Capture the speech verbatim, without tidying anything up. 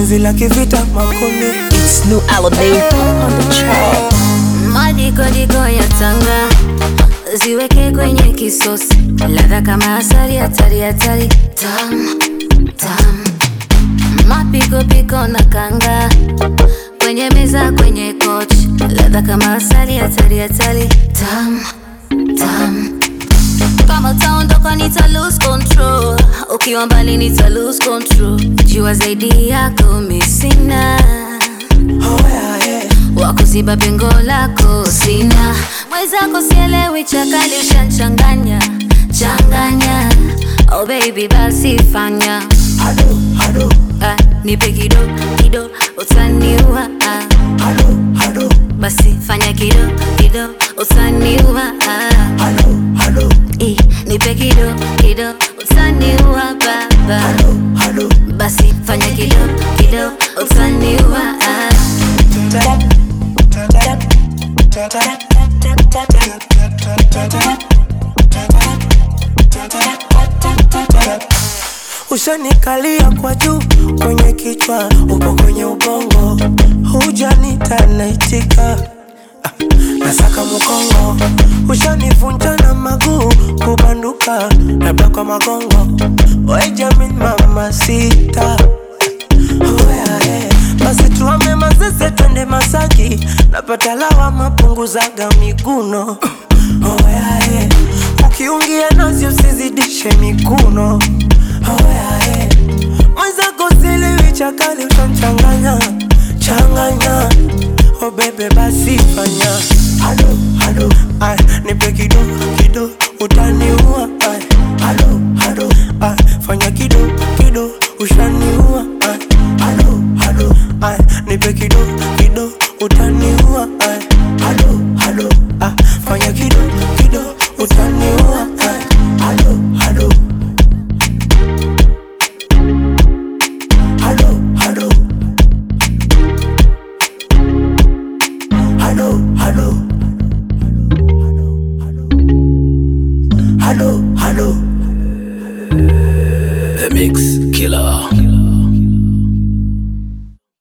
penzi la kivita makome. It's New Alabama on the track. Madiko diko ya tanga ziweke kwenye kisosi, ladha kama asali hatari hatari, tam tam. Mapiko piko na kanga kwenye meza kwenye coach, ladha kama asali hatari hatari, tam tam. Kama utaondoka nita lose control, ukiwa mbali nita lose control. Jua zaidi yako mimi sina, Oh yeah, yeah. wakuziba pengo lako sina. Mwenzako sielewi chakali ushanchanganya changanya. Oh baby basi fanya Hado, hado, ah, nipe kido kido utaniua ah. hado, hado, Basi fanya kido kido utaniua ah. hado, hado, Eh, nipe kido kido utaniua baba. hado, hado. Basi fanya kido kido utaniua ah. Ushanikalia kwa juu kwenye kichwa, upo kwenye ubongo, hujanita naitika, ah, nasaka mkongo. Ushanivunja na maguu kubanduka, labda kwa magongo. Oe Jamin mama sita, oh yeah, yeah. Basi tuame mazese twende Masaki, napata lawa mapunguzaga miguno. Oh yeah, yeah. Ukiungia nazi usizidishe mikuno. Oh yeah, yeah. Mwenzako sielewi chakali utamchanganya changanya. Oh baby basi fanya hado, hado, ay, nipe kido, kido, utaniua ay, hado, hado, ay, fanya kido, kido, ushaniua ay, hado, hado, ay, nipe kido, kido, utaniua ay, hado, hado, ay, fanya kido, kido, utaniua ay, hado, hado. Hado, hado, hado, hado, hado, hado. The Mix Killer.